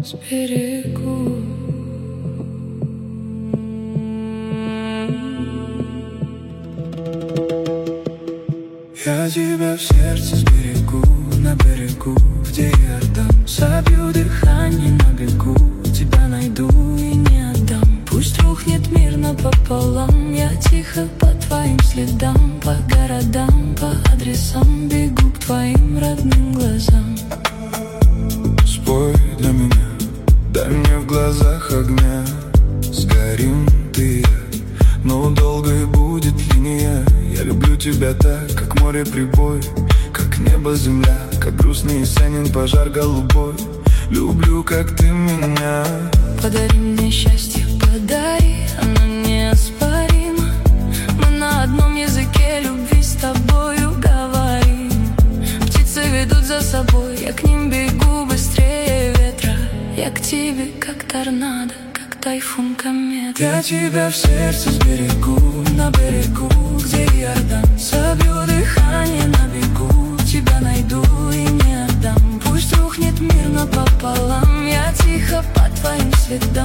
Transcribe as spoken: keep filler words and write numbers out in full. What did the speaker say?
сберегу. Я тебя в сердце сберегу, на берегу, где Иордан. Собью дыхание на бегу, тебя найду и не отдам. Пусть рухнет мир напополам, я тихо по твоим следам, по городам, по адресам бегу к твоим родным глазам. Спой для меня, дай мне в глазах огня. Сгорим ты и я, но долгой будет линия. Я люблю тебя так, как море прибой, как небо земля, как грустный осенний пожар голубой. Люблю, как ты меня. Подари мне счастье, подари, оно неоспоримо. Мы на одном языке любви с тобою говорим. Птицы ведут за собой, я к ним бегу быстрее ветра. Я к тебе, как торнадо, как тайфун комета. Я тебя в сердце сберегу, на берегу, где Иордан. Собью дыхание на бегу, тебя найду и не отдам. Пусть рухнет мир напополам, я тихо по твоим следам,